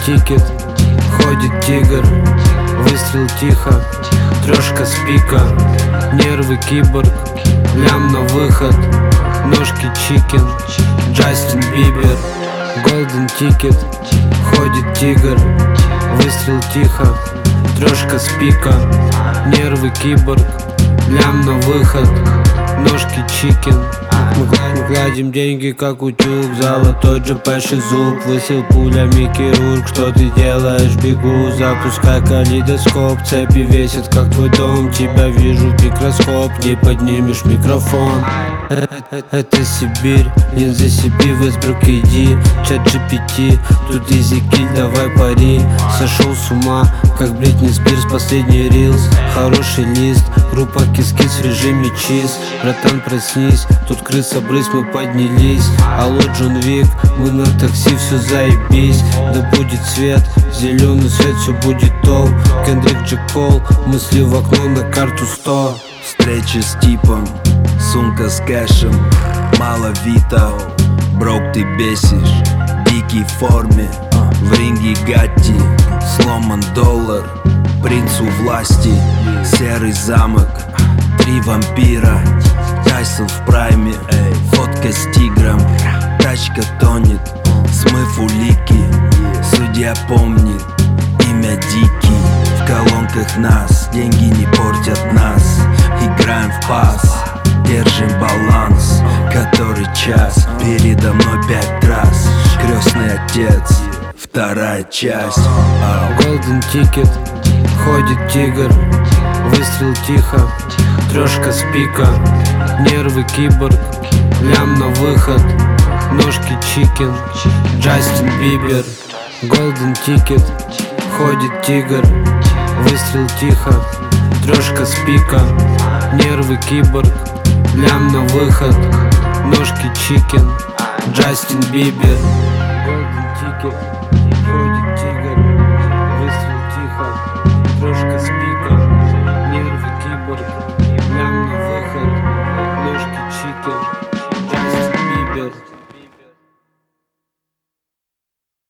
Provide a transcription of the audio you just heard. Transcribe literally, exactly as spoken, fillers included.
тикет, ходит тигр, выстрел тихо, трешка с пика, нервы киборг, лям на выход, ножки чикен, Джастин Бибер. Голден тикет, ходит тигр, выстрел тихо, трешка с пика, нервы киборг, лям на выход, ножки чикен. Мы гладим деньги, как утюг, золотой джепеший зуб, высел пулями хирург. Что ты делаешь? Бегу, запускай калейдоскоп. Цепи весят, как твой дом, тебя вижу в микроскоп. Не поднимешь микрофон. Это Сибирь, не за себе в Эсбрук иди. Чат джи пи ти, тут языки, давай пари. Сошел с ума, как Бритни Спирс, последний рилс. Хороший лист, группа кис-кис в режиме чиз. Братан, проснись, тут крыса брысь, мы поднялись. Алло, Джон Вик, мы на такси, все заебись. Да будет свет, зеленый свет, все будет топ. Кендрик Джи Кол, мысли в окно на карту сто. Встреча с типом, сумка с кэшем, мало вита. Брок, ты бесишь, дикий в форме, в ринге Гатти. Сломан доллар, принцу власти. Серый замок, три вампира. Тайсон в прайме, фотка с тигром. Тачка тонет, смыв улики. Судья помнит, имя Дикий. В колонках нас, деньги не портят нас. Играем в пас, держим баланс. Который час, передо мной пять раз. Крестный отец, вторая часть. Голден тикет, ходит тигр, выстрел тихо, трешка с пика, нервы киборг, лям на выход, ножки чикен, Джастин Бибер. Голден тикет, ходит тигр, выстрел тихо, трешка с пика, нервы киборг, лям на выход, ножки чикен, Джастин Бибер. Голден тикет.